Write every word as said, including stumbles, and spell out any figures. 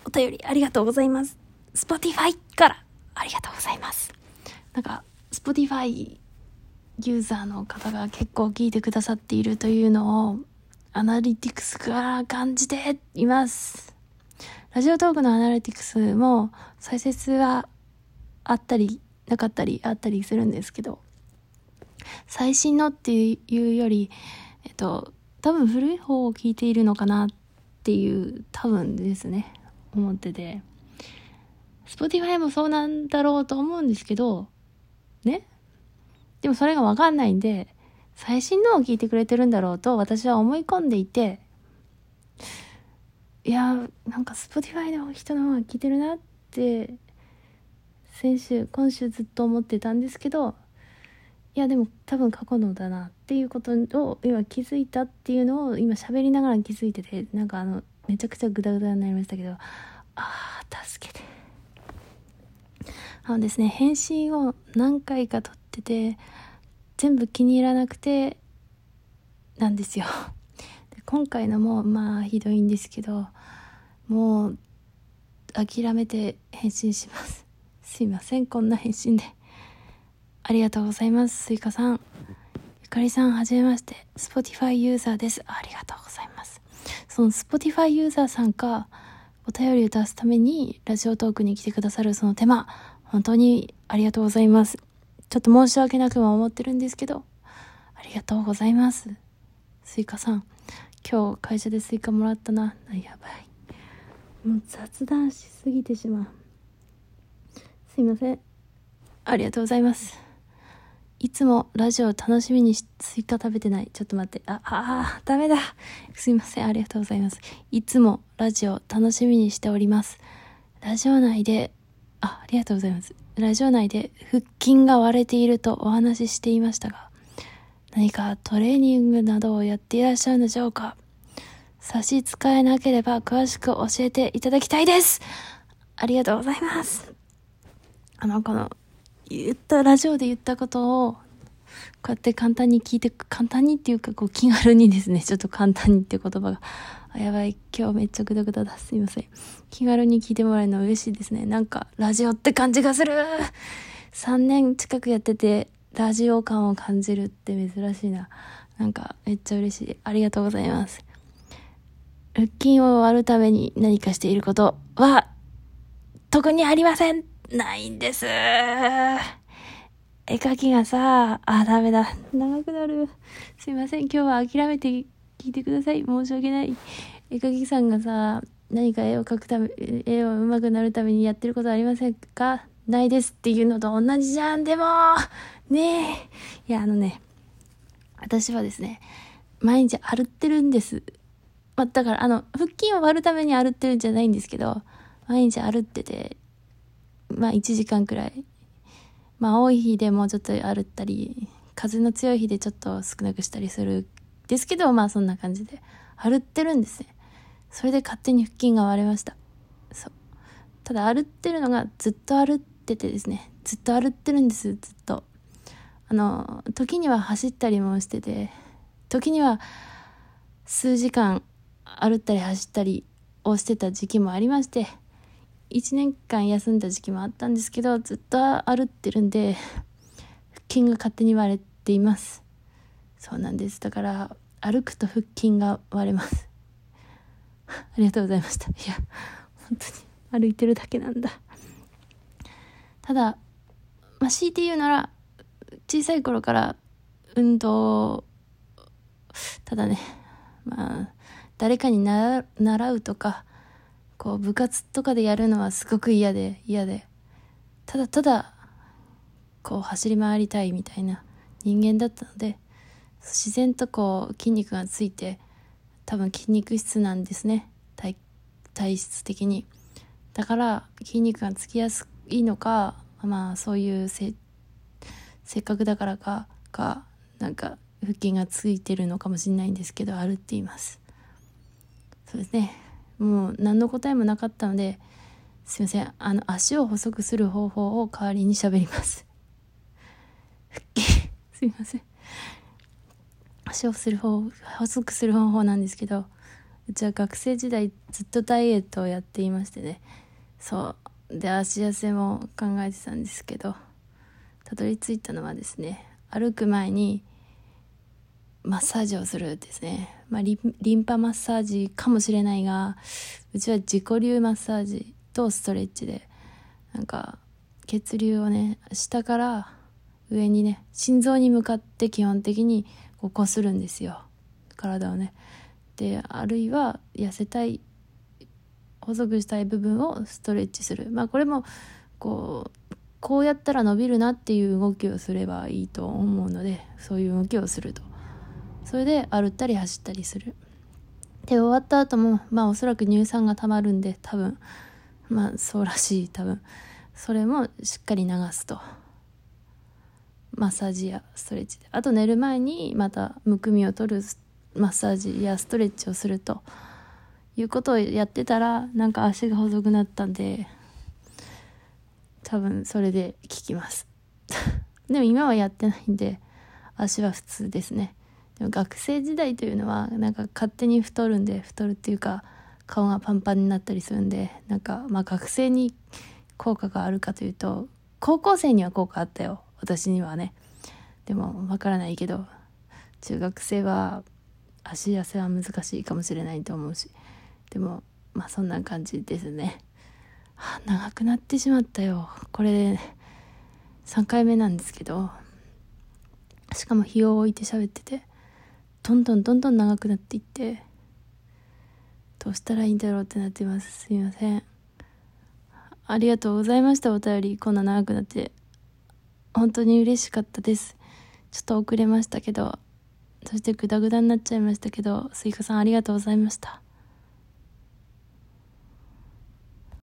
お便りありがとうございます。Spotify からありがとうございます。なんか Spotify ユーザーの方が結構聞いてくださっているというのをアナリティクスから感じています。ラジオトークのアナリティクスも再生数はあったりなかったりあったりするんですけど、最新のっていうより、えっと、多分古い方を聞いているのかなっていう多分ですね、思ってて、Spotify もそうなんだろうと思うんですけど、ね。でもそれがわかんないんで、最新のを聞いてくれてるんだろうと私は思い込んでいて、いや、なんか Spotify の人の方が聞いてるなって先週今週ずっと思ってたんですけど、いやでも多分過去のだなっていうことを今気づいたっていうのを今喋りながら気づいてて、なんかあのめちゃくちゃグダグダになりましたけど、あー助けて。あのですね、返信を何回か撮ってて全部気に入らなくてなんですよ。で今回のもまあひどいんですけど、もう諦めて返信します。すいません、こんな返信で。ありがとうございます。スイカさん、ゆかりさん、はじめまして、 Spotify ユーザーです。ありがとうございます。その Spotify ユーザーさんがお便りを出すためにラジオトークに来てくださるその手間、本当にありがとうございます。ちょっと申し訳なくも思ってるんですけど、ありがとうございます。スイカさん、今日会社でスイカもらったな。やばい、もう雑談しすぎてしまう。すいません、ありがとうございます。いつもラジオを楽しみにし、スイカ食べてない。ちょっと待って。あ、あー、ダメだ。すいません。ありがとうございます。いつもラジオを楽しみにしております。ラジオ内で、あ、ありがとうございます。ラジオ内で腹筋が割れているとお話ししていましたが、何かトレーニングなどをやっていらっしゃるのでしょうか。差し支えなければ詳しく教えていただきたいです。ありがとうございます。あの、この、言ったラジオで言ったことをこうやって簡単に聞いて、簡単にっていうかこう気軽にですね、ちょっと簡単にっていう言葉が、あ、やばい、今日めっちゃグダグダだ、すいません。気軽に聞いてもらえるのは嬉しいですね。なんかラジオって感じがする。さんねん近くやっててラジオ感を感じるって珍しいな。なんかめっちゃ嬉しい。ありがとうございます。腹筋を割るために何かしていることは特にありません。ないんです。絵描きがさ、あ、ダメだ。長くなる。すいません。今日は諦めて聞いてください。申し訳ない。絵描きさんがさ、何か絵を描くため、絵を上手くなるためにやってることありませんか？ないですっていうのと同じじゃん。でも、ねえ。いや、あのね、私はですね、毎日歩ってるんです。まあ、だから、あの、腹筋を割るために歩ってるんじゃないんですけど、毎日歩ってて、まあいちじかんくらい、まあ多い日でもうちょっと歩ったり、風の強い日でちょっと少なくしたりするですけど、まあそんな感じで歩ってるんですね。それで勝手に腹筋が割れました。そう。ただ歩ってるのがずっと歩っててですね、ずっと歩ってるんです。ずっとあの時には走ったりもしてて、時には数時間歩ったり走ったりをしてた時期もありまして、いちねんかん休んだ時期もあったんですけど、ずっと歩ってるんで腹筋が勝手に割れています。そうなんです。だから歩くと腹筋が割れますありがとうございました。いや本当に歩いてるだけなんだ。ただ、まあ、強いて言うなら小さい頃から運動、ただね、まあ誰かに習う、習うとかこう部活とかでやるのはすごく嫌で嫌でただただこう走り回りたいみたいな人間だったので、自然とこう筋肉がついて、多分筋肉質なんですね、 体, 体質的に。だから筋肉がつきやすいのか、まあそういうせ性格だからかかなんか腹筋がついてるのかもしれないんですけど、歩っています。そうですね、もう何の答えもなかったので、すいません、あの足を細くする方法を代わりに喋ります腹筋すいません、足をする方細くする方法なんですけど、 うちは学生時代ずっとダイエットをやっていましてね、そうで足痩せも考えてたんですけど、たどり着いたのはですね、歩く前にマッサージをするですね。まあリン、リンパマッサージかもしれないが、うちは自己流マッサージとストレッチで、なんか血流をね下から上にね、心臓に向かって基本的にこう擦るんですよ、体をね。であるいは痩せたい、細くしたい部分をストレッチする。まあこれもこうこうやったら伸びるなっていう動きをすればいいと思うので、そういう動きをすると、それで歩ったり走ったりする。で終わった後もまあおそらく乳酸がたまるんで、多分まあそうらしい、多分それもしっかり流すと、マッサージやストレッチで、あと寝る前にまたむくみを取るマッサージやストレッチをするということをやってたら、なんか足が細くなったんで、多分それで効きますでも今はやってないんで足は普通ですね。でも学生時代というのはなんか勝手に太るんで、太るっていうか顔がパンパンになったりするんで、なんかまあ学生に効果があるかというと、高校生には効果あったよ、私にはね。でもわからないけど、中学生は足痩せは難しいかもしれないと思うし、でもまあそんな感じですね。はあ、長くなってしまったよ。これさんかいめなんですけど、しかも日を置いて喋ってて、どんどんどんどん長くなっていって、どうしたらいいんだろうってなってます。すいません。ありがとうございました。お便りこんな長くなって本当に嬉しかったです。ちょっと遅れましたけど、そしてグダグダになっちゃいましたけど、スイカさんありがとうございました。